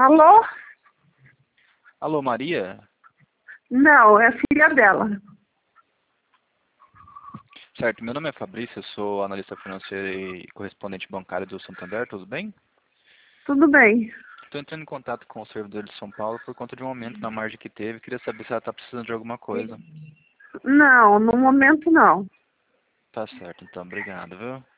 Alô? Alô, Maria? Não, é a filha dela. Certo, meu nome é Fabrício, eu sou analista financeiro e correspondente bancário do Santander, tudo bem? Tudo bem. Estou entrando em contato com o servidor de São Paulo por conta de um aumento na margem que teve, queria saber se ela está precisando de alguma coisa. Não, no momento não. Tá certo, então, obrigado, viu?